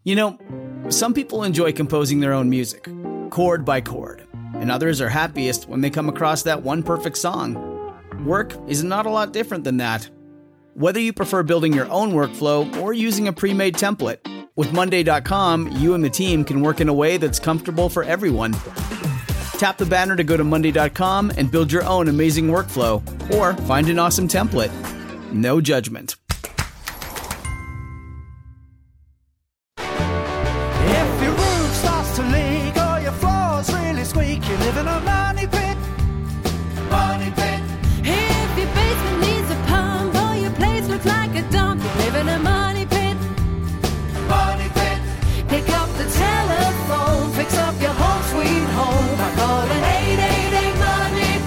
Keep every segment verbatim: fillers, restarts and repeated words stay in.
You know, some people enjoy composing their own music, chord by chord, and others are happiest when they come across that one perfect song. Work is not a lot different than that. Whether you prefer building your own workflow or using a pre-made template, with Monday dot com, you and the team can work in a way that's comfortable for everyone. Tap the banner to go to Monday dot com and build your own amazing workflow, or find an awesome template. No judgment. If your roof starts to leak or your floor's really squeak, you live in a money pit. Money pit. If your basement needs a pump or your place looks like a dump, you live in a money pit. Money pit. Pick up the telephone, fix up your home sweet home by calling eight eight eight money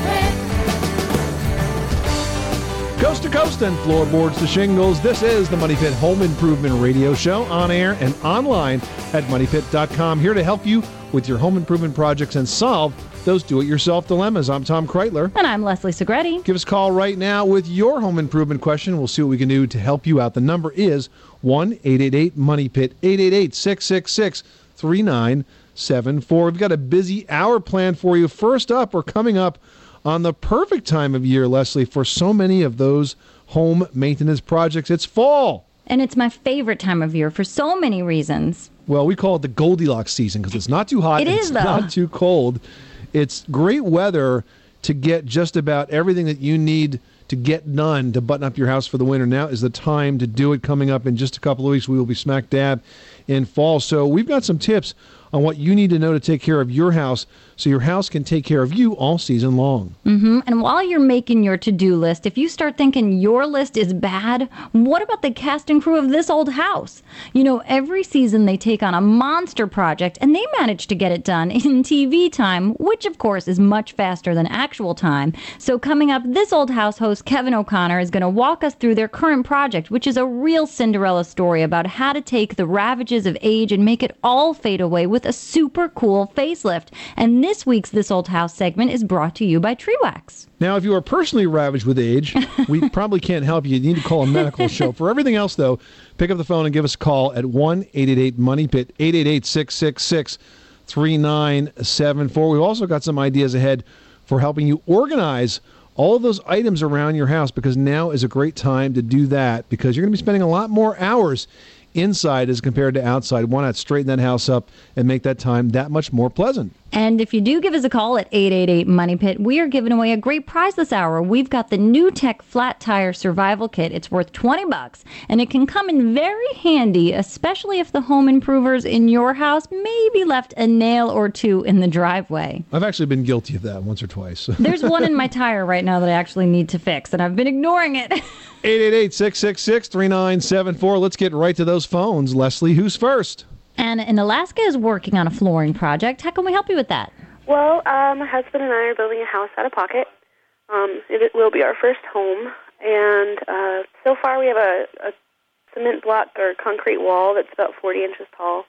pit. Coast to coast and floorboards to shingles, this is the Money Pit Home Improvement Radio Show, on air and online at money pit dot com, here to help you with your home improvement projects and solve those do-it-yourself dilemmas. I'm Tom Kreitler. And I'm Leslie Segretti. Give us a call right now with your home improvement question. We'll see what we can do to help you out. The number is one eight eight eight money pit, eight eight eight, six six six, three nine seven four. We've got a busy hour planned for you. First up, we're coming up on the perfect time of year, Leslie, for so many of those home maintenance projects. It's fall. And it's my favorite time of year for so many reasons. Well, we call it the Goldilocks season because it's not too hot It and is, it's though. not too cold. It's great weather to get just about everything that you need to get done to button up your house for the winter. Now is the time to do it. Coming up in just a couple of weeks, we will be smack dab in fall. So we've got some tips on what you need to know to take care of your house so your house can take care of you all season long. Mm-hmm. And while you're making your to-do list, if you start thinking your list is bad, what about the cast and crew of This Old House? You know, every season they take on a monster project, and they manage to get it done in T V time, which, of course, is much faster than actual time. So coming up, This Old House host Kevin O'Connor is going to walk us through their current project, which is a real Cinderella story about how to take the ravages of age and make it all fade away with a super cool facelift. And this week's This Old House segment is brought to you by Tree Wax. Now, if you are personally ravaged with age, we probably can't help you. You need to call a medical show. For everything else, though, pick up the phone and give us a call at one eight eight eight money pit, eight eight eight, six six six, three nine seven four. We've also got some ideas ahead for helping you organize all of those items around your house, because now is a great time to do that, because you're going to be spending a lot more hours inside as compared to outside. Why not straighten that house up and make that time that much more pleasant? And if you do give us a call at eight eight eight money pit, we are giving away a great prize this hour. We've got the New Tech Flat Tire Survival Kit. It's worth twenty bucks, and it can come in very handy, especially if the home improvers in your house maybe left a nail or two in the driveway. I've actually been guilty of that once or twice. There's one in my tire right now that I actually need to fix, and I've been ignoring it. eight eight eight, six six six, three nine seven four. Let's get right to those phones. Leslie, who's first? Anna in Alaska is working on a flooring project. How can we help you with that? Well, um, my husband and I are building a house out of pocket. Um, it, it will be our first home, and uh, so far we have a, a cement block or concrete wall that's about forty inches tall,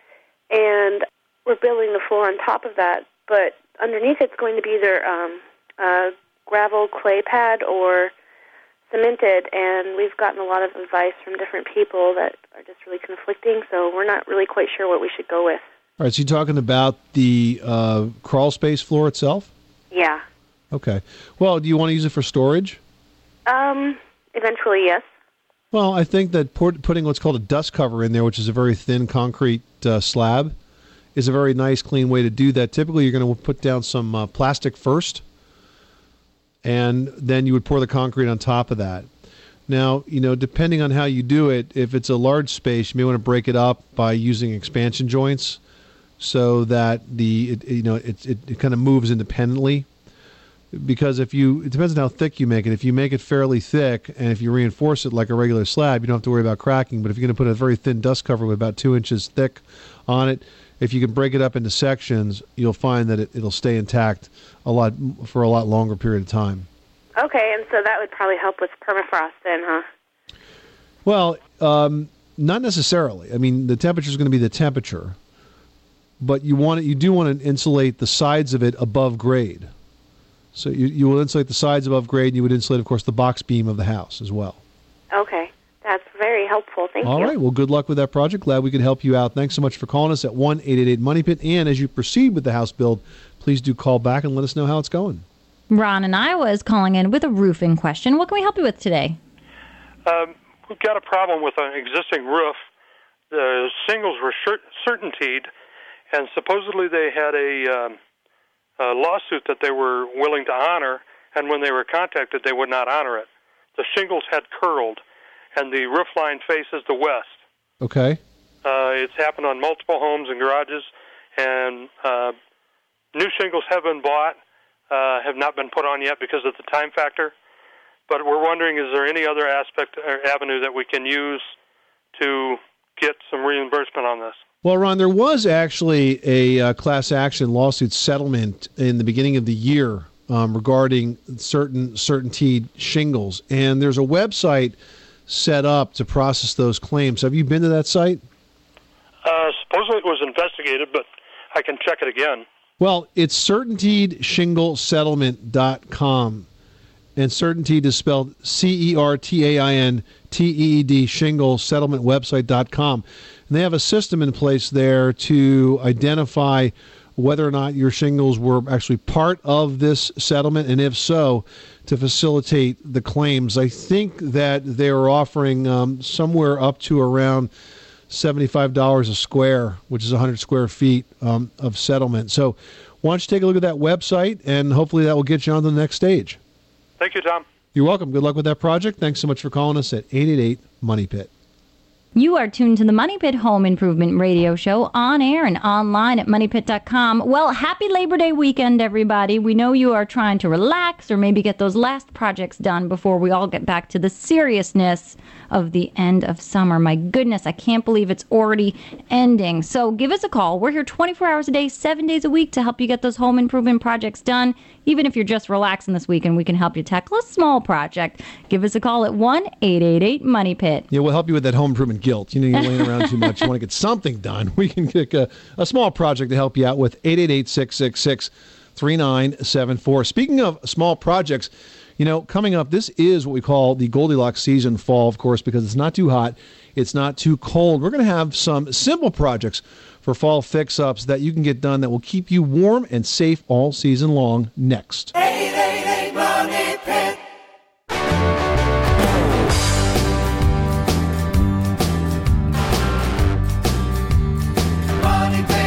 and we're building the floor on top of that, but underneath it's going to be either um, a gravel clay pad or cemented, and we've gotten a lot of advice from different people that are just really conflicting, so we're not really quite sure what we should go with. All right, so you're talking about the uh, crawl space floor itself? Yeah. Okay. Well, do you want to use it for storage? Um, eventually, yes. Well, I think that put, putting what's called a dust cover in there, which is a very thin concrete uh, slab, is a very nice, clean way to do that. Typically, you're going to put down some uh, plastic first, and then you would pour the concrete on top of that. Now, you know, depending on how you do it, if it's a large space, you may want to break it up by using expansion joints so that the it, you know it, it it kind of moves independently. Because if you, it depends on how thick you make it. If you make it fairly thick and if you reinforce it like a regular slab, you don't have to worry about cracking. But if you're going to put a very thin dust cover with about two inches thick on it, if you can break it up into sections, you'll find that it, it'll stay intact a lot for a lot longer period of time. Okay, and so that would probably help with permafrost then, huh? Well, um, not necessarily. I mean, the temperature is going to be the temperature, but you want it, you do want to insulate the sides of it above grade. So you, you will insulate the sides above grade, and you would insulate, of course, the box beam of the house as well. Okay. That's very helpful. Thank All you. All right. Well, good luck with that project. Glad we could help you out. Thanks so much for calling us at one eight eight eight money pit. And as you proceed with the house build, please do call back and let us know how it's going. Ron in Iowa is calling in with a roofing question. What can we help you with today? Um, we've got a problem with an existing roof. The shingles were certaintied, and supposedly they had a, um, a lawsuit that they were willing to honor, and when they were contacted, they would not honor it. The shingles had curled, and the roof line faces the west. Okay. Uh, it's happened on multiple homes and garages, and uh, new shingles have been bought, uh, have not been put on yet because of the time factor. But we're wondering, is there any other aspect or avenue that we can use to get some reimbursement on this? Well, Ron, there was actually a uh, class action lawsuit settlement in the beginning of the year um, regarding certain certaintied shingles, and there's a website set up to process those claims. Have you been to that site? Uh, supposedly it was investigated, but I can check it again. Well, it's certaintied shingle settlement dot com, and Certaintied is spelled C E R T A I N T E E D, shingle settlement website dot com. And they have a system in place there to identify whether or not your shingles were actually part of this settlement, and if so, to facilitate the claims. I think that they were offering um, somewhere up to around seventy-five dollars a square, which is one hundred square feet um, of settlement. So why don't you take a look at that website, and hopefully that will get you on to the next stage. Thank you, Tom. You're welcome. Good luck with that project. Thanks so much for calling us at eight eight eight money pit. You are tuned to the Money Pit Home Improvement Radio Show on air and online at money pit dot com. Well, happy Labor Day weekend, everybody. We know you are trying to relax or maybe get those last projects done before we all get back to the seriousness of the end of summer. My goodness, I can't believe it's already ending. So give us a call. We're here twenty-four hours a day, seven days a week to help you get those home improvement projects done. Even if you're just relaxing this weekend, we can help you tackle a small project. Give us a call at one eight eight eight money pit. Yeah, we'll help you with that home improvement guilt. You know, you're laying around too much. You want to get something done. We can get a, a small project to help you out with eight eight eight, six six six, three nine seven four. Speaking of small projects, you know, coming up, this is what we call the Goldilocks season, fall, of course, because it's not too hot, it's not too cold. We're going to have some simple projects for fall fix-ups that you can get done that will keep you warm and safe all season long next. eight eight eight money pit. Money pit.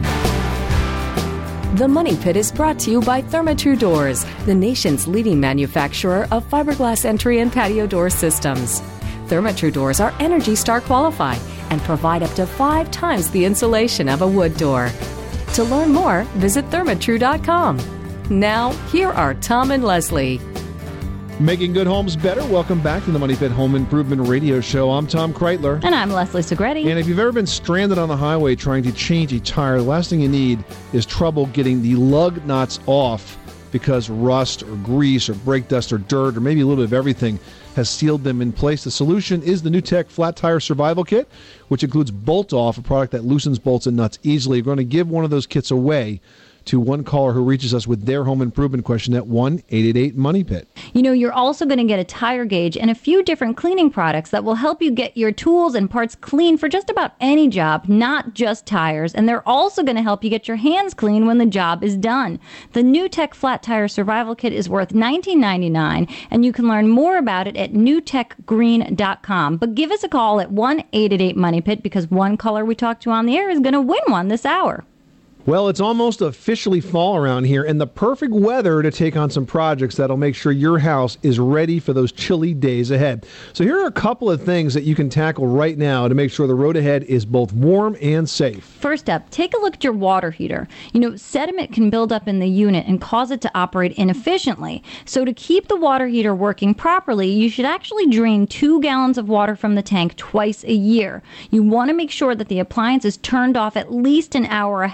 The Money Pit is brought to you by Therma-Tru Doors, the nation's leading manufacturer of fiberglass entry and patio door systems. Therma-Tru Doors are Energy Star qualified and provide up to five times the insulation of a wood door. To learn more, visit thermatru dot com. Now, here are Tom and Leslie. Making good homes better. Welcome back to the Money Pit Home Improvement Radio Show. I'm Tom Kreitler. And I'm Leslie Segretti. And if you've ever been stranded on the highway trying to change a tire, the last thing you need is trouble getting the lug nuts off because rust or grease or brake dust or dirt or maybe a little bit of everything has sealed them in place. The solution is the NewTek Flat Tire Survival Kit, which includes Bolt Off, a product that loosens bolts and nuts easily. We're going to give one of those kits away to one caller who reaches us with their home improvement question at one eight eight eight money pit. You know, you're also going to get a tire gauge and a few different cleaning products that will help you get your tools and parts clean for just about any job, not just tires. And they're also going to help you get your hands clean when the job is done. The NewTek Flat Tire Survival Kit is worth nineteen ninety-nine dollars, and you can learn more about it at new tech green dot com. But give us a call at one eight eight eight money pit because one caller we talk to on the air is going to win one this hour. Well, it's almost officially fall around here, and the perfect weather to take on some projects that'll make sure your house is ready for those chilly days ahead. So here are a couple of things that you can tackle right now to make sure the road ahead is both warm and safe. First up, take a look at your water heater. You know, sediment can build up in the unit and cause it to operate inefficiently. So to keep the water heater working properly, you should actually drain two gallons of water from the tank twice a year. You want to make sure that the appliance is turned off at least an hour ahead of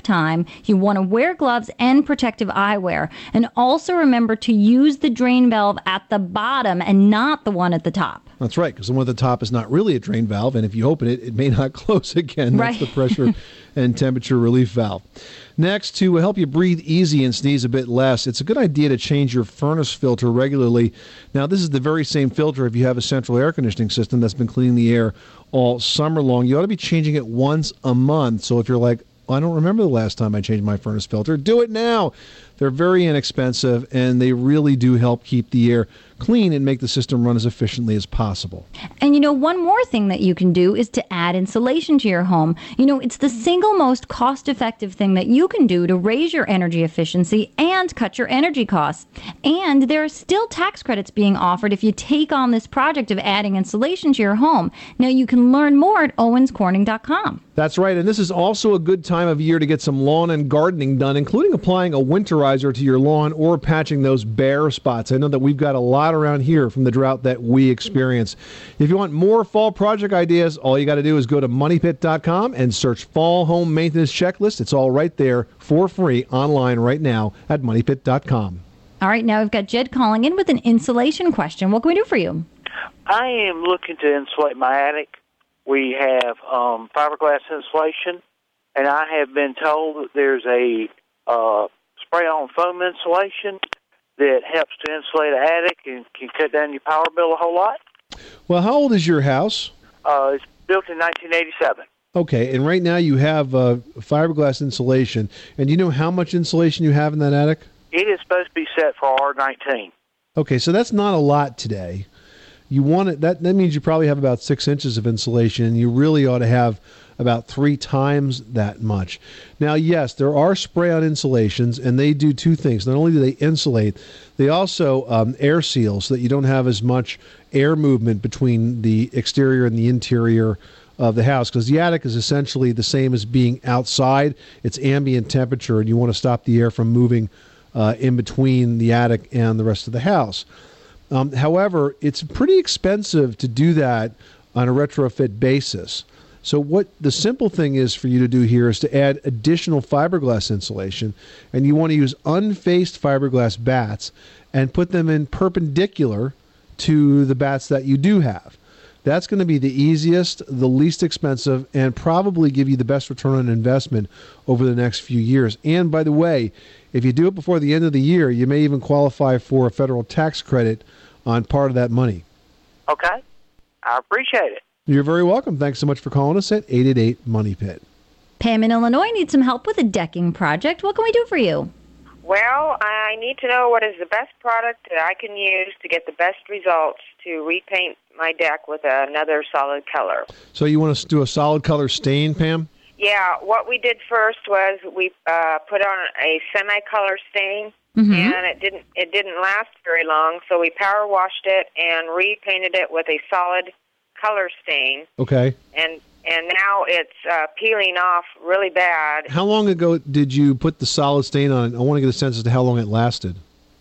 time, you want to wear gloves and protective eyewear. And also remember to use the drain valve at the bottom and not the one at the top. That's right, because the one at the top is not really a drain valve, and if you open it, it may not close again. That's Right. the pressure and temperature relief valve. Next, to help you breathe easy and sneeze a bit less, it's a good idea to change your furnace filter regularly. Now, this is the very same filter if you have a central air conditioning system that's been cleaning the air all summer long. You ought to be changing it once a month. So if you're like, I don't remember the last time I changed my furnace filter, do it now. They're very inexpensive, and they really do help keep the air clean and make the system run as efficiently as possible. And you know, one more thing that you can do is to add insulation to your home. You know, it's the single most cost-effective thing that you can do to raise your energy efficiency and cut your energy costs. And there are still tax credits being offered if you take on this project of adding insulation to your home. Now, you can learn more at owens corning dot com. That's right, and this is also a good time of year to get some lawn and gardening done, including applying a winterizer to your lawn or patching those bare spots. I know that we've got a lot around here from the drought that we experience. If you want more fall project ideas, all you got to do is go to money pit dot com and search Fall Home Maintenance Checklist. It's all right there for free online right now at money pit dot com. All right, now we've got Jed calling in with an insulation question. What can we do for you? I am looking to insulate my attic. We have um, fiberglass insulation, and I have been told that there's a uh, spray-on foam insulation that helps to insulate an attic and can cut down your power bill a whole lot. Well, how old is your house? Uh, it's built in nineteen eighty-seven. Okay, and right now you have uh, fiberglass insulation, and do you know how much insulation you have in that attic? It is supposed to be set for R nineteen. Okay, so that's not a lot today. You want it, that that means you probably have about six inches of insulation, and you really ought to have about three times that much. Now, yes, there are spray-on insulations, and they do two things. Not only do they insulate, they also um, air seal so that you don't have as much air movement between the exterior and the interior of the house, because the attic is essentially the same as being outside. It's ambient temperature, and you want to stop the air from moving uh, in between the attic and the rest of the house. Um, however, it's pretty expensive to do that on a retrofit basis. So what the simple thing is for you to do here is to add additional fiberglass insulation, and you want to use unfaced fiberglass bats and put them in perpendicular to the bats that you do have. That's going to be the easiest, the least expensive, and probably give you the best return on investment over the next few years. And by the way, if you do it before the end of the year, you may even qualify for a federal tax credit on part of that money. Okay. I appreciate it. You're very welcome. Thanks so much for calling us at eight eight eight, money pit. Pam in Illinois needs some help with a decking project. What can we do for you? Well, I need to know what is the best product that I can use to get the best results to repaint my deck with another solid color. So you want to do a solid color stain, Pam? Yeah, what we did first was we uh, put on a semi-color stain, Mm-hmm. and it didn't it didn't last very long, so we power washed it and repainted it with a solid color stain. Okay. And and now it's uh, peeling off really bad. How long ago did you put the solid stain on it? I want to get a sense as to how long it lasted.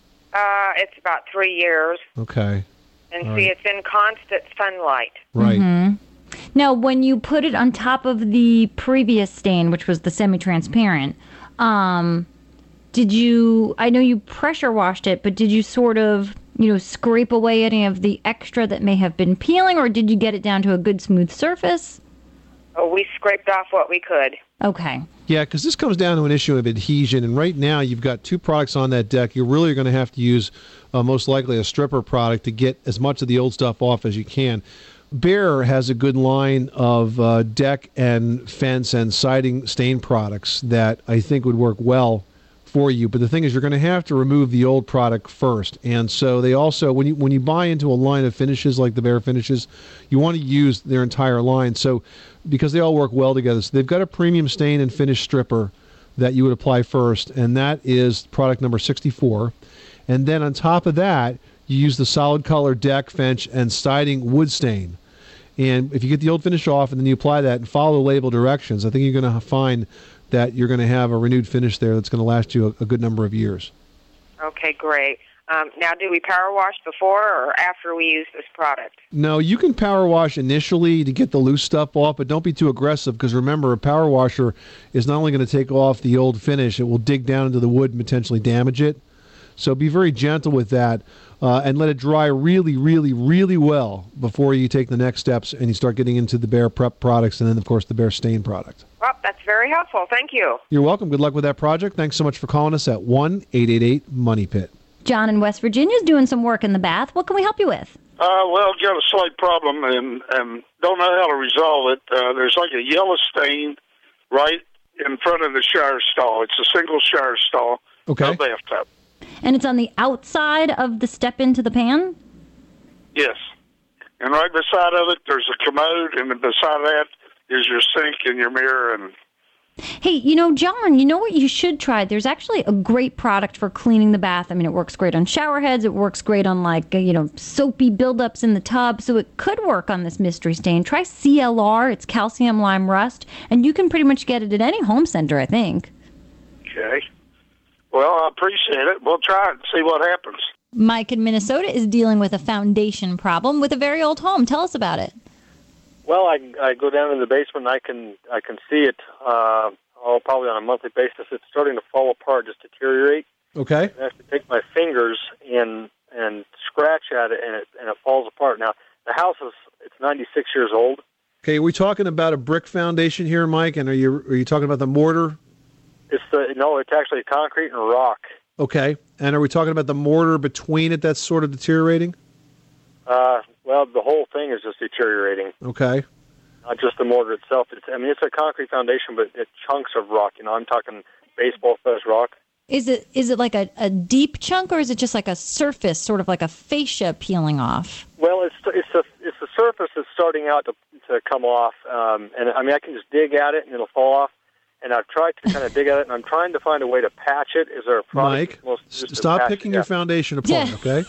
Uh, it's about three years. Okay. And All see, right. it's in constant sunlight. Right. Mm-hmm. Now, when you put it on top of the previous stain, which was the semi-transparent, um, did you, I know you pressure washed it, but did you sort of, you know, scrape away any of the extra that may have been peeling, or did you get it down to a good smooth surface? Oh, we scraped off what we could. Okay. Yeah, because this comes down to an issue of adhesion, and right now you've got two products on that deck. You really are going to have to use uh, most likely a stripper product to get as much of the old stuff off as you can. Behr has a good line of uh, deck and fence and siding stain products that I think would work well for you. But the thing is, you're going to have to remove the old product first. And so they also, when you when you buy into a line of finishes like the Behr finishes, you want to use their entire line. So because they all work well together. So they've got a premium stain and finish stripper that you would apply first, and that is product number sixty-four. And then on top of that, you use the solid color deck, fence, and siding wood stain. And if you get the old finish off and then you apply that and follow the label directions, I think you're going to find that you're going to have a renewed finish there that's going to last you a, a good number of years. Okay, great. Um, now, do we power wash before or after we use this product? No, you can power wash initially to get the loose stuff off, but don't be too aggressive because remember, a power washer is not only going to take off the old finish, it will dig down into the wood and potentially damage it. So be very gentle with that uh, and let it dry really, really, really well before you take the next steps and you start getting into the Bear Prep products and then, of course, the Bear Stain product. Well, that's very helpful. Thank you. You're welcome. Good luck with that project. Thanks so much for calling us at one eight eight eight money pit. John in West Virginia is doing some work in the bath. What can we help you with? Uh, well, got a slight problem and, and don't know how to resolve it. Uh, there's like a yellow stain right in front of the shower stall. It's a single shower stall, okay. No bathtub. And it's on the outside of the step into the pan? Yes. And right beside of it, there's a commode, and beside that is your sink and your mirror. And Hey, you know, John, you know what you should try? There's actually a great product for cleaning the bath. I mean, it works great on shower heads. It works great on, like, you know, soapy buildups in the tub. So it could work on this mystery stain. Try C L R. It's calcium lime rust. And you can pretty much get it at any home center, I think. Okay. Well, I appreciate it. We'll try it and see what happens. Mike in Minnesota is dealing with a foundation problem with a very old home. Tell us about it. Well, I, I go down in the basement and I can I can see it uh, oh, probably on a monthly basis. It's starting to fall apart, just deteriorate. Okay. I have to take my fingers and and scratch at it, and it and it falls apart. Now the house is it's ninety-six years old. Okay, are we talking about a brick foundation here, Mike? And are you are you talking about the mortar? It's the no, it's actually concrete and rock. Okay, and are we talking about the mortar between it that's sort of deteriorating? Uh, well, the whole thing is just deteriorating. Okay. Not just the mortar itself. It's, I mean, it's a concrete foundation, but it's chunks of rock. You know, I'm talking baseball-sized rock. Is it is it like a, a deep chunk, or is it just like a surface, sort of like a fascia peeling off? Well, it's it's the it's the surface that's starting out to to come off, um, and I mean, I can just dig at it and it'll fall off. And I've tried to kind of dig at it, and I'm trying to find a way to patch it. Is there a product? Mike, st- stop picking your foundation apart, Yeah. okay?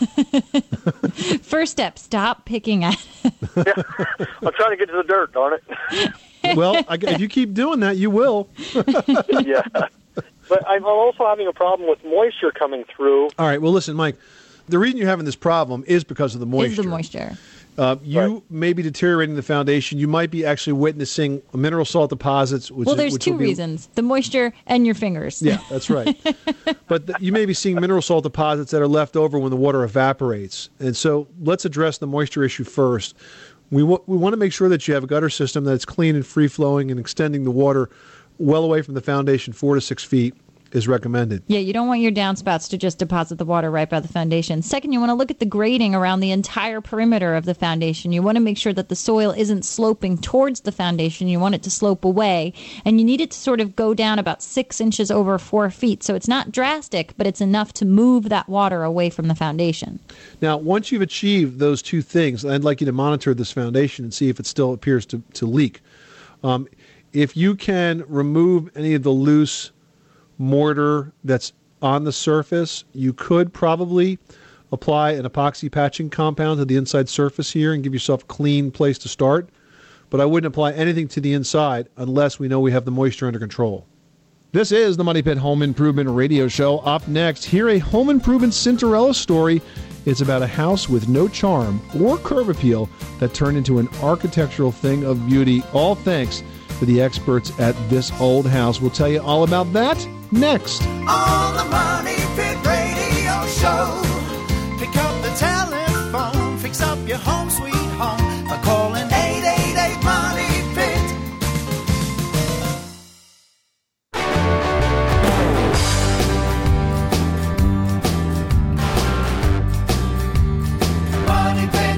First step, stop picking at it. Yeah. I'm trying to get to the dirt, darn it. Well, I, if you keep doing that, you will. Yeah. But I'm also having a problem with moisture coming through. All right, well, listen, Mike, the reason you're having this problem is because of the moisture. Is the moisture. Uh, you may be deteriorating the foundation. You might be actually witnessing mineral salt deposits. Which well, is, there's which two will be, reasons: the moisture and your fingers. Yeah, that's right. But th- you may be seeing mineral salt deposits that are left over when the water evaporates. And so let's address the moisture issue first. We, w- we want to make sure that you have a gutter system that's clean and free-flowing and extending the water well away from the foundation, four to six feet. Is recommended. Yeah, you don't want your downspouts to just deposit the water right by the foundation. Second, you want to look at the grading around the entire perimeter of the foundation. You want to make sure that the soil isn't sloping towards the foundation. You want it to slope away, and you need it to sort of go down about six inches over four feet. So it's not drastic, but it's enough to move that water away from the foundation. Now, once you've achieved those two things, I'd like you to monitor this foundation and see if it still appears to, to leak. Um, if you can remove any of the loose mortar that's on the surface, you could probably apply an epoxy patching compound to the inside surface here and give yourself a clean place to start. But I wouldn't apply anything to the inside unless we know we have the moisture under control. This is the Money Pit Home Improvement Radio Show. Up next, hear a home improvement Cinderella story. It's about a house with no charm or curb appeal that turned into an architectural thing of beauty, all thanks to the experts at This Old House. We'll tell you all about that next. On the Money Pit Radio Show. Pick up the telephone, fix up your home sweet home by calling eight eight eight money pit. Money Pit.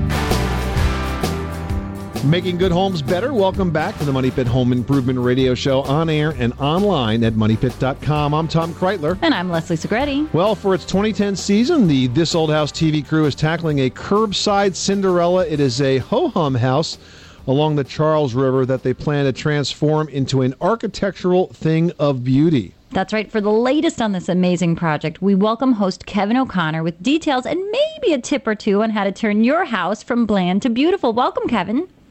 Making good homes better. Welcome back to the Money Pit Home Improvement Radio Show, on air and online at money pit dot com. I'm Tom Kreitler. And I'm Leslie Segretti. Well, for its twenty ten season, the This Old House T V crew is tackling a curbside Cinderella. It is a ho-hum house along the Charles River that they plan to transform into an architectural thing of beauty. That's right. For the latest on this amazing project, we welcome host Kevin O'Connor with details and maybe a tip or two on how to turn your house from bland to beautiful. Welcome, Kevin.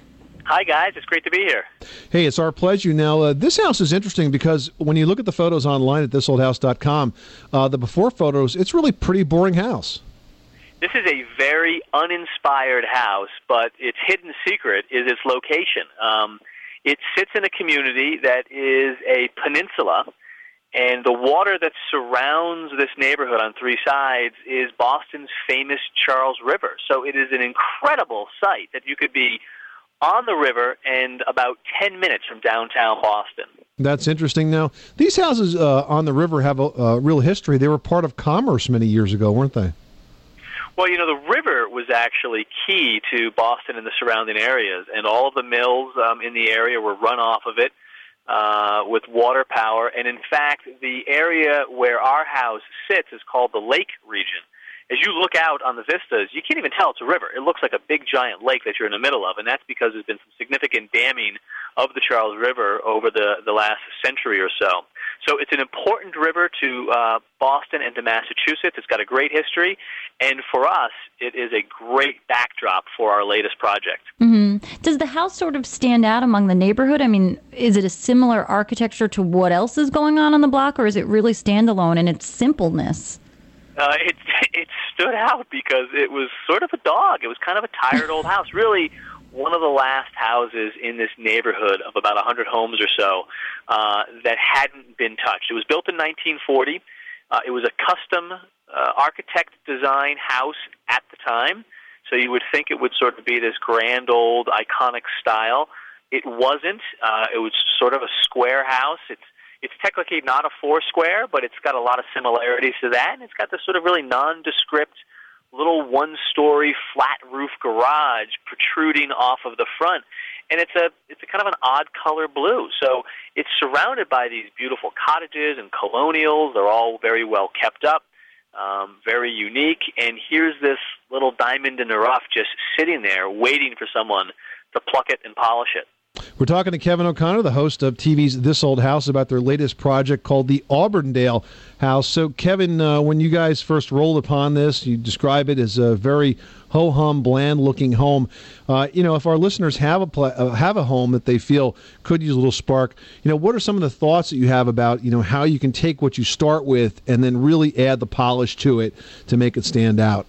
Hi, guys. It's great to be here. Hey, it's our pleasure. Now, uh, this house is interesting because when you look at the photos online at this old house dot com, uh, the before photos, it's really a pretty boring house. This is a very uninspired house, but its hidden secret is its location. Um, it sits in a community that is a peninsula, and the water that surrounds this neighborhood on three sides is Boston's famous Charles River. So it is an incredible site that you could be on the river and about ten minutes from downtown Boston. That's interesting. Now, these houses uh, on the river have a, a real history. They were part of commerce many years ago, weren't they? Well, you know, the river was actually key to Boston and the surrounding areas, and all of the mills um, in the area were run off of it uh, with water power. And in fact, the area where our house sits is called the Lake Region. As you look out on the vistas, you can't even tell it's a river. It looks like a big giant lake that you're in the middle of, and that's because there's been some significant damming of the Charles River over the, the last century or so. So it's an important river to uh, Boston and to Massachusetts. It's got a great history, and for us, it is a great backdrop for our latest project. Mm-hmm. Does the house sort of stand out among the neighborhood? I mean, is it a similar architecture to what else is going on on the block, or is it really standalone in its simpleness? Uh, it it stood out because it was sort of a dog. It was kind of a tired old house. Really, one of the last houses in this neighborhood of about one hundred homes or so uh, that hadn't been touched. It was built in nineteen forty. Uh, it was a custom uh, architect design house at the time, so you would think it would sort of be this grand old iconic style. It wasn't. Uh, it was sort of a square house. It's It's technically not a four-square, but it's got a lot of similarities to that, and it's got this sort of really nondescript little one-story flat-roof garage protruding off of the front, and it's a it's a kind of an odd color blue. So it's surrounded by these beautiful cottages and colonials. They're all very well kept up, um, very unique, and here's this little diamond in the rough just sitting there waiting for someone to pluck it and polish it. We're talking to Kevin O'Connor, the host of T V's This Old House, about their latest project called the Auburndale House. So, Kevin, uh, when you guys first rolled upon this, you describe it as a very ho-hum, bland-looking home. Uh, you know, if our listeners have a pla- uh, have a home that they feel could use a little spark, you know, what are some of the thoughts that you have about, you know, how you can take what you start with and then really add the polish to it to make it stand out?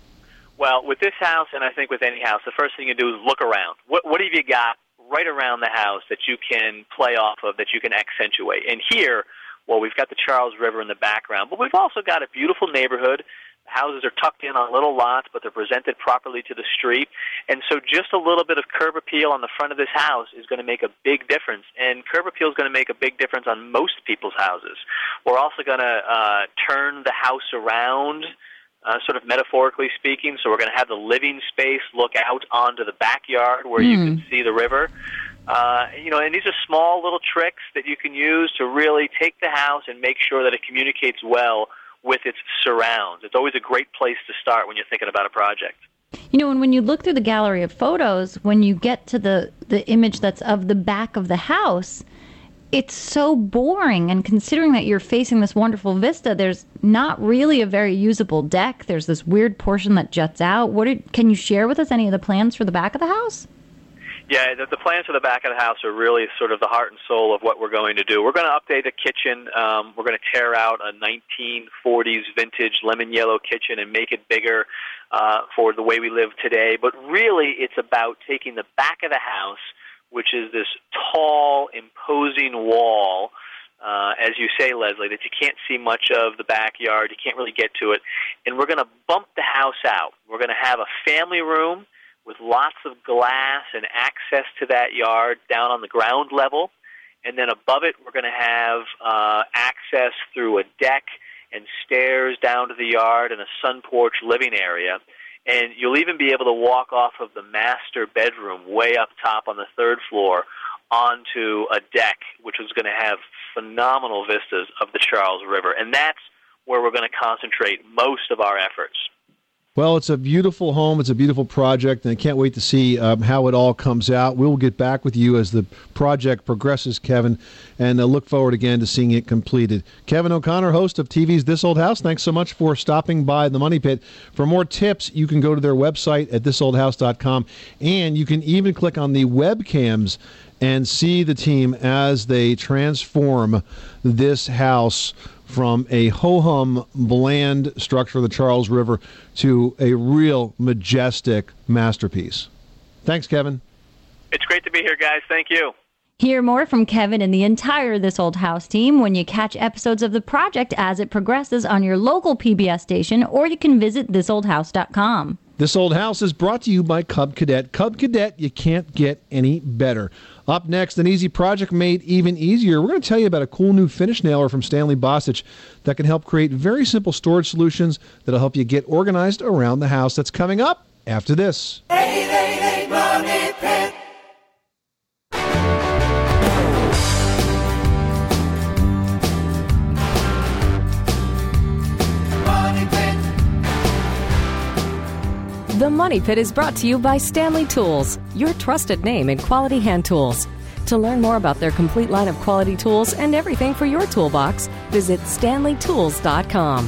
Well, with this house, and I think with any house, the first thing you do is look around. What, what have you got right around the house that you can play off of, that you can accentuate? And here, well, we've got the Charles River in the background, but we've also got a beautiful neighborhood. The houses are tucked in on little lots, but they're presented properly to the street. And so just a little bit of curb appeal on the front of this house is going to make a big difference. And curb appeal is going to make a big difference on most people's houses. We're also going to uh, turn the house around, Uh, sort of metaphorically speaking, so we're going to have the living space look out onto the backyard where mm. you can see the river. Uh, you know, and these are small little tricks that you can use to really take the house and make sure that it communicates well with its surrounds. It's always a great place to start when you're thinking about a project. You know, and when you look through the gallery of photos, when you get to the, the image that's of the back of the house, it's so boring, and considering that you're facing this wonderful vista, there's not really a very usable deck. There's this weird portion that juts out. What are, can you share with us any of the plans for the back of the house? Yeah, the, the plans for the back of the house are really sort of the heart and soul of what we're going to do. We're going to update the kitchen. Um, we're going to tear out a nineteen forties vintage lemon yellow kitchen and make it bigger uh, for the way we live today. But really, it's about taking the back of the house, which is this tall, imposing wall, uh, as you say, Leslie, that you can't see much of the backyard. You can't really get to it. And we're going to bump the house out. We're going to have a family room with lots of glass and access to that yard down on the ground level. And then above it, we're going to have uh, access through a deck and stairs down to the yard and a sun porch living area. And you'll even be able to walk off of the master bedroom way up top on the third floor onto a deck, which is going to have phenomenal vistas of the Charles River. And that's where we're going to concentrate most of our efforts. Well, it's a beautiful home. It's a beautiful project, and I can't wait to see um, how it all comes out. We will get back with you as the project progresses, Kevin, and uh, look forward again to seeing it completed. Kevin O'Connor, host of T V's This Old House, thanks so much for stopping by the Money Pit. For more tips, you can go to their website at this old house dot com, and you can even click on the webcams and see the team as they transform this house from a ho-hum, bland structure of the Charles River to a real majestic masterpiece. Thanks, Kevin. It's great to be here, guys. Thank you. Hear more from Kevin and the entire This Old House team when you catch episodes of the project as it progresses on your local P B S station, or you can visit this old house dot com. This Old House is brought to you by Cub Cadet. Cub Cadet, you can't get any better. Up next, an easy project made even easier. We're going to tell you about a cool new finish nailer from Stanley Bosich that can help create very simple storage solutions that'll help you get organized around the house. That's coming up after this. eight eight eight Money Pit. The Money Pit is brought to you by Stanley Tools, your trusted name in quality hand tools. To learn more about their complete line of quality tools and everything for your toolbox, visit stanley tools dot com.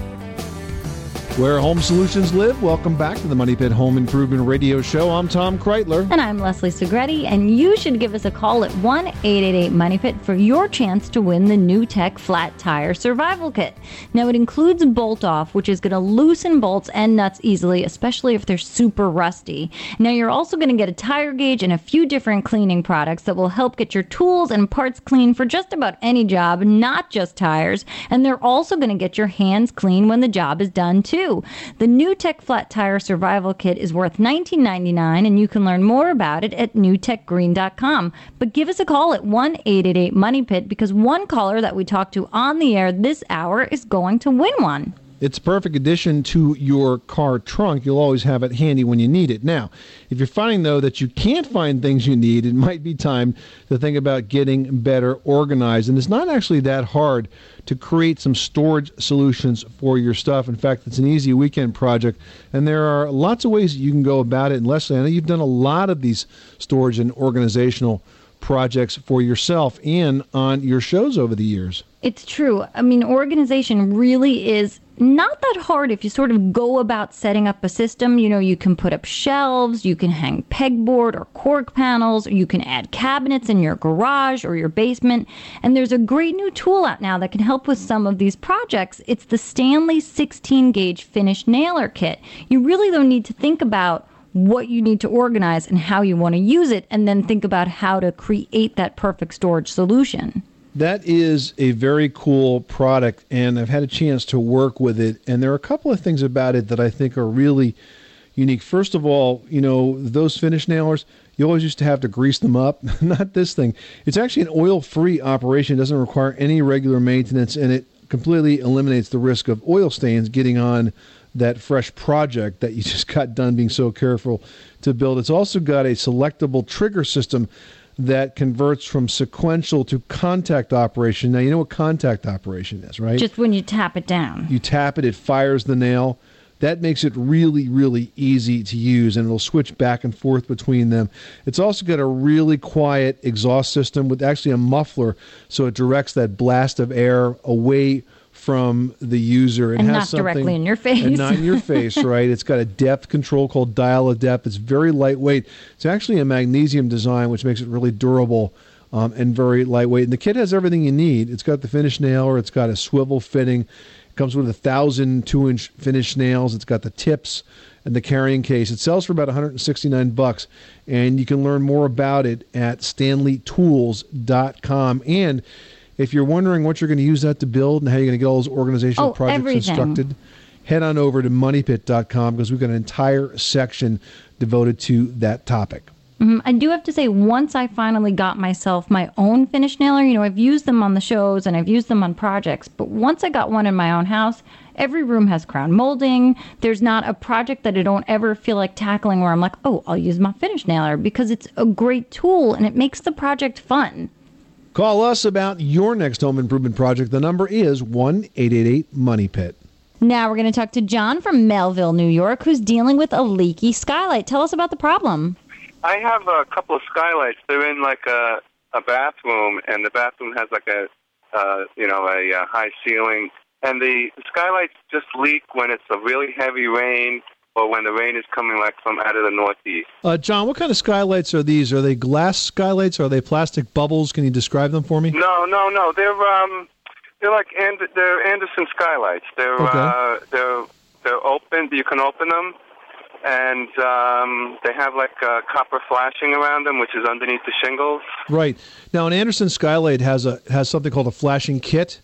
Where home solutions live, welcome back to the Money Pit Home Improvement Radio Show. I'm Tom Kreitler. And I'm Leslie Segretti, and you should give us a call at one eight eight eight Money Pit for your chance to win the New Tech Flat Tire Survival Kit. Now, it includes bolt-off, which is going to loosen bolts and nuts easily, especially if they're super rusty. Now, you're also going to get a tire gauge and a few different cleaning products that will help get your tools and parts clean for just about any job, not just tires. And they're also going to get your hands clean when the job is done, too. The New Tech Flat Tire Survival Kit is worth nineteen ninety-nine dollars, and you can learn more about it at new tech green dot com. But give us a call at one eight eight eight Money Pit, because one caller that we talk to on the air this hour is going to win one. It's a perfect addition to your car trunk. You'll always have it handy when you need it. Now, if you're finding, though, that you can't find things you need, it might be time to think about getting better organized. And it's not actually that hard to create some storage solutions for your stuff. In fact, it's an easy weekend project, and there are lots of ways that you can go about it. And Leslie, I know you've done a lot of these storage and organizational projects for yourself and on your shows over the years. It's true. I mean, organization really is not that hard if you sort of go about setting up a system. You know, you can put up shelves, you can hang pegboard or cork panels, or you can add cabinets in your garage or your basement. And there's a great new tool out now that can help with some of these projects. It's the Stanley sixteen gauge Finish Nailer Kit. You really don't need to think about what you need to organize and how you want to use it, and then think about how to create that perfect storage solution. That is a very cool product, and I've had a chance to work with it, and there are a couple of things about it that I think are really unique. First of all, you know, those finish nailers, you always used to have to grease them up. Not this thing. It's actually an oil-free operation. It doesn't require any regular maintenance, and it completely eliminates the risk of oil stains getting on that fresh project that you just got done being so careful to build. It's also got a selectable trigger system that converts from sequential to contact operation. Now, you know what contact operation is, right? Just when you tap it down. You tap it, it fires the nail. That makes it really, really easy to use, and it'll switch back and forth between them. It's also got a really quiet exhaust system with actually a muffler, so it directs that blast of air away from the user. It and has not directly in your face. And not in your face, right? It's got a depth control called dial of depth. It's very lightweight. It's actually a magnesium design, which makes it really durable um, and very lightweight. And the kit has everything you need. It's got the finish nailer. It's got a swivel fitting. It comes with a thousand two-inch finish nails. It's got the tips and the carrying case. It sells for about one hundred sixty-nine bucks, and you can learn more about it at stanley tools dot com. And if you're wondering what you're going to use that to build and how you're going to get all those organizational oh, projects everything. instructed, head on over to money pit dot com, because we've got an entire section devoted to that topic. Mm-hmm. I do have to say, once I finally got myself my own finish nailer, you know, I've used them on the shows and I've used them on projects, but once I got one in my own house, every room has crown molding. There's not a project that I don't ever feel like tackling where I'm like, oh, I'll use my finish nailer, because it's a great tool and it makes the project fun. Call us about your next home improvement project. The number is one eight eight eight Money Pit. Now we're going to talk to John from Melville, New York, who's dealing with a leaky skylight. Tell us about the problem. I have a couple of skylights. They're in like a a bathroom, and the bathroom has like a uh, you know a, a high ceiling, and the skylights just leak when it's a really heavy rain or when the rain is coming like from out of the northeast. Uh, John, what kind of skylights are these? Are they glass skylights? Are they plastic bubbles? Can you describe them for me? No, no, no. They're um they're like and they're Anderson skylights. They're Okay. uh, they're they're open. You can open them. And um, they have like uh, copper flashing around them, which is underneath the shingles. Right. Now, an Anderson skylight has a has something called a flashing kit,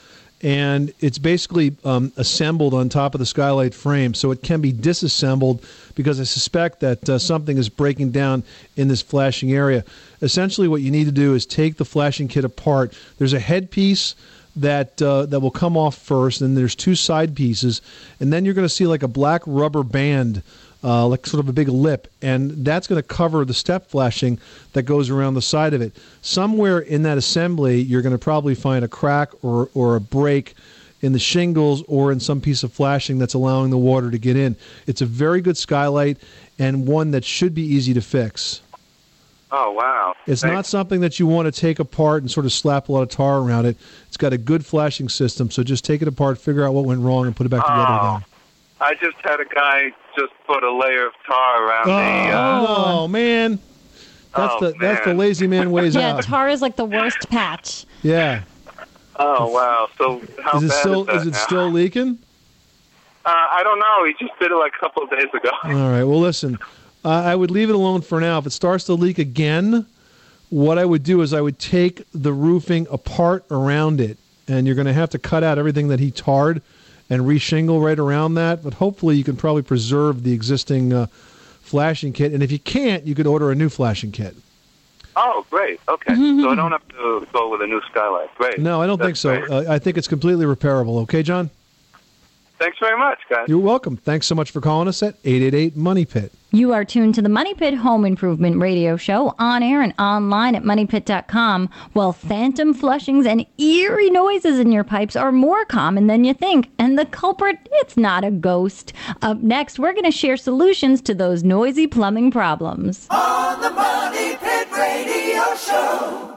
and it's basically um, assembled on top of the skylight frame, so it can be disassembled because I suspect that uh, something is breaking down in this flashing area. Essentially, what you need to do is take the flashing kit apart. There's a headpiece that uh, that will come off first, and there's two side pieces, and then you're going to see like a black rubber band, uh, like sort of a big lip, and that's going to cover the step flashing that goes around the side of it. Somewhere in that assembly, you're going to probably find a crack or, or a break in the shingles or in some piece of flashing that's allowing the water to get in. It's a very good skylight and one that should be easy to fix. Oh, wow. It's Thanks. not something that you want to take apart and sort of slap a lot of tar around it. It's got a good flashing system, so just take it apart, figure out what went wrong, and put it back together Oh. again. I just had a guy just put a layer of tar around the... Uh, Oh, man. That's Oh, the that's the man. lazy man ways Yeah, out. tar is like the worst patch. Yeah. oh, wow. So how Is it bad still is that is it now? still leaking? Uh, I don't know. He just did it like a couple of days ago. All right. Well, listen, uh, I would leave it alone for now. If it starts to leak again, what I would do is I would take the roofing apart around it, and you're going to have to cut out everything that he tarred and reshingle right around that. But hopefully you can probably preserve the existing uh, flashing kit. And if you can't, you could order a new flashing kit. Oh, great. Okay. So I don't have to go with a new skylight. Great. No, I don't think That's so. great. Uh, I think it's completely repairable. Okay, John? Thanks very much, guys. You're welcome. Thanks so much for calling us at eight eight eight money pit. You are tuned to the Money Pit Home Improvement Radio Show on air and online at money pit dot com. Well, phantom flushings and eerie noises in your pipes are more common than you think. And the culprit, it's not a ghost. Up next, we're going to share solutions to those noisy plumbing problems. On the Money Pit Radio Show.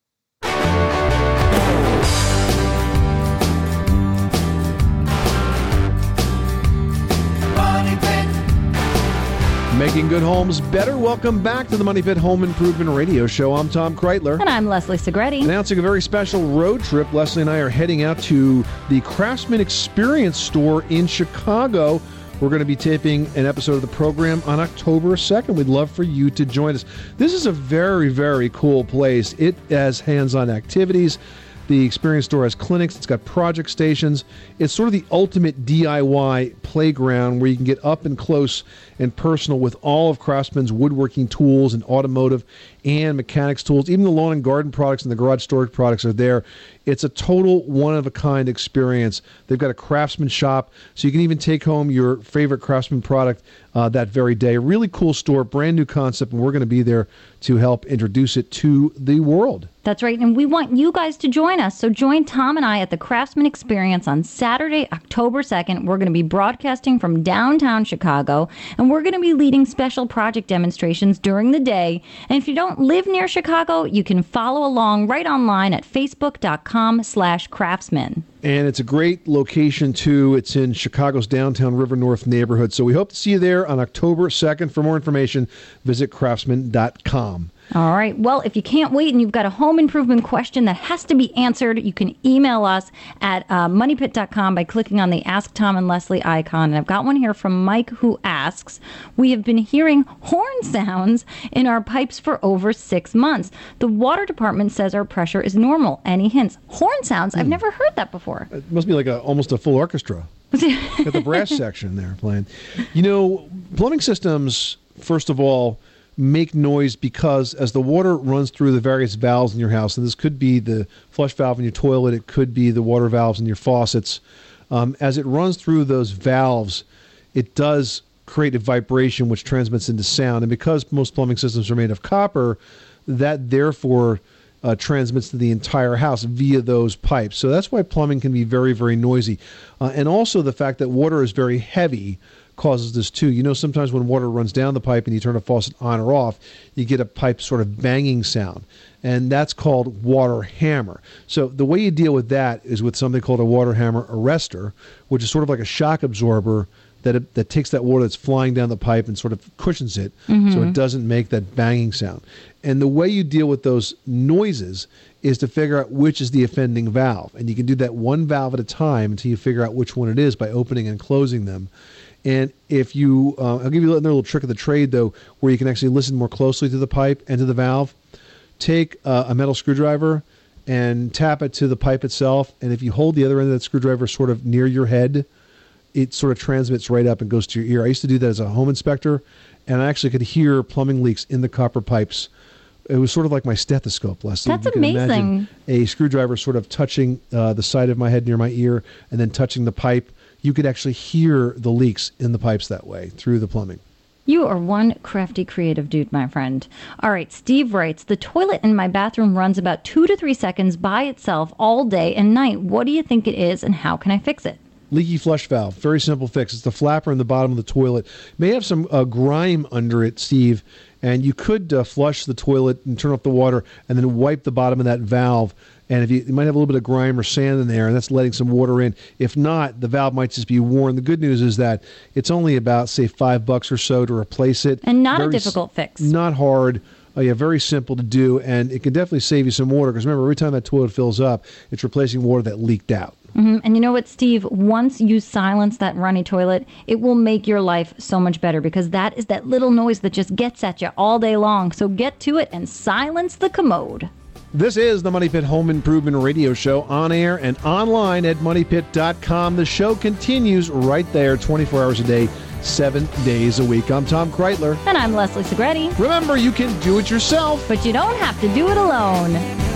Money Pit. Making good homes better. Welcome back to the Money Pit Home Improvement Radio Show. I'm Tom Kreitler. And I'm Leslie Segretti. Announcing a very special road trip. Leslie and I are heading out to the Craftsman Experience store in Chicago. We're going to be taping an episode of the program on October second. We'd love for you to join us. This is a very, very cool place. It has hands-on activities. The Experience store has clinics. It's got project stations. It's sort of the ultimate D I Y playground where you can get up and close and personal with all of Craftsman's woodworking tools and automotive and mechanics tools. Even the lawn and garden products and the garage storage products are there. It's a total one-of-a-kind experience. They've got a Craftsman shop, so you can even take home your favorite Craftsman product uh, that very day. A really cool store, brand new concept, and we're going to be there to help introduce it to the world. That's right, and we want you guys to join us. So join Tom and I at the Craftsman Experience on Saturday, October second. We're going to be broadcasting from downtown Chicago, and we're going to be leading special project demonstrations during the day. And if you don't live near Chicago, you can follow along right online at facebook.com slash craftsman. And it's a great location, too. It's in Chicago's downtown River North neighborhood. So we hope to see you there on October second. For more information, visit craftsman dot com. All right. Well, if you can't wait and you've got a home improvement question that has to be answered, you can email us at uh, money pit dot com by clicking on the Ask Tom and Leslie icon. And I've got one here from Mike who asks, we have been hearing horn sounds in our pipes for over six months. The water department says our pressure is normal. Any hints? Horn sounds? I've never heard that before. It must be like a almost a full orchestra. Got the brass section there playing. You know, plumbing systems, first of all, make noise because as the water runs through the various valves in your house, and this could be the flush valve in your toilet, it could be the water valves in your faucets, um, as it runs through those valves, it does create a vibration which transmits into sound. And because most plumbing systems are made of copper, that therefore uh, transmits to the entire house via those pipes. So that's why plumbing can be very, very noisy. Uh, and also the fact that water is very heavy causes this too. You know, sometimes when water runs down the pipe and you turn a faucet on or off, you get a pipe sort of banging sound. And that's called water hammer. So the way you deal with that is with something called a water hammer arrestor, which is sort of like a shock absorber that it, that takes that water that's flying down the pipe and sort of cushions it mm-hmm. so it doesn't make that banging sound. And the way you deal with those noises is to figure out which is the offending valve. And you can do that one valve at a time until you figure out which one it is by opening and closing them. And if you, uh, I'll give you another little trick of the trade, though, where you can actually listen more closely to the pipe and to the valve. Take uh, a metal screwdriver and tap it to the pipe itself. And if you hold the other end of that screwdriver sort of near your head, it sort of transmits right up and goes to your ear. I used to do that as a home inspector, and I actually could hear plumbing leaks in the copper pipes. It was sort of like my stethoscope, Leslie. That's you can amazing. Imagine a screwdriver sort of touching uh, the side of my head near my ear and then touching the pipe. You could actually hear the leaks in the pipes that way through the plumbing. You are one crafty, creative dude, my friend. All right, Steve writes, the toilet in my bathroom runs about two to three seconds by itself all day and night. What do you think it is, and how can I fix it? Leaky flush valve. Very simple fix. It's the flapper in the bottom of the toilet. May have some uh, grime under it, Steve, and you could uh, flush the toilet and turn off the water and then wipe the bottom of that valve. And if you, you might have a little bit of grime or sand in there, and that's letting some water in. If not, the valve might just be worn. The good news is that it's only about, say, five bucks or so to replace it. And not very a difficult fix. Not hard. Oh, yeah, very simple to do, and it can definitely save you some water, because remember, every time that toilet fills up, it's replacing water that leaked out. Mm-hmm. And you know what, Steve? Once you silence that runny toilet, it will make your life so much better, because that is that little noise that just gets at you all day long. So get to it and silence the commode. This is the Money Pit Home Improvement Radio Show, on air and online at money pit dot com. The show continues right there, twenty-four hours a day, seven days a week. I'm Tom Kreitler. And I'm Leslie Segretti. Remember, you can do it yourself, but you don't have to do it alone.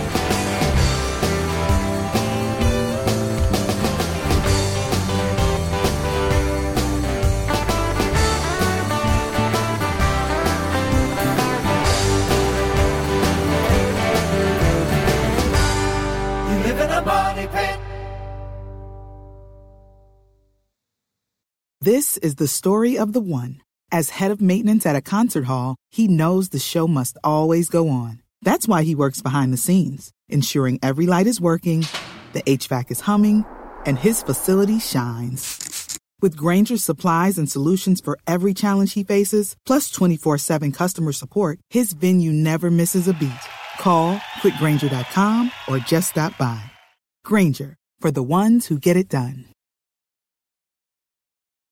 This is the story of the one. As head of maintenance at a concert hall, he knows the show must always go on. That's why he works behind the scenes, ensuring every light is working, the H V A C is humming, and his facility shines. With Grainger's supplies and solutions for every challenge he faces, plus twenty-four seven customer support, his venue never misses a beat. Call quick grainger dot com or just stop by. Grainger, for the ones who get it done.